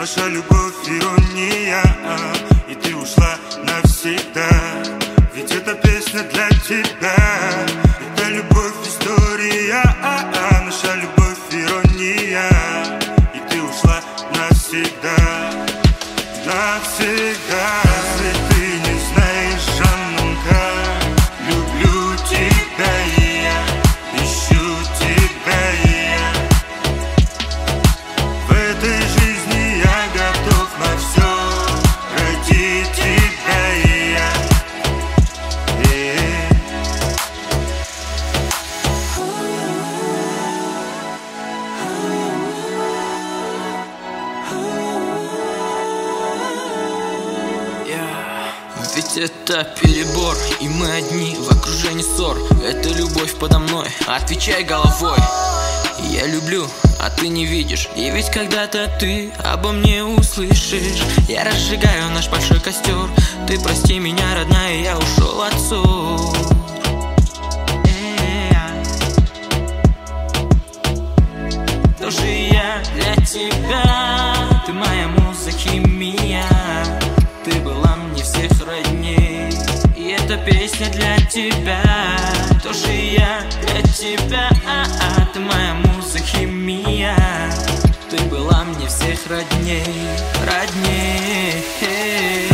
Наша любовь ирония, и ты ушла навсегда. Ведь эта песня для тебя. Это любовь история, наша любовь ирония, и ты ушла навсегда. Навсегда. Если ты не знаешь, Жаннунка, люблю тебя я, ищу тебя я. В этой жизни я готов на все ради тебя я. Ведь это перебор, и мы одни в окружении ссор. Это любовь подо мной, отвечай головой. Я люблю, а ты не видишь. И ведь когда-то ты обо мне услышишь. Я разжигаю наш большой костер. Ты прости меня, родная, я ушел от ссор. Тоже я для тебя. Ты моя муза, химия. Ты была мне всех родней. И эта песня для тебя. Тоже я для тебя. Ты моя муза, химия. Ты была мне всех родней. Родней.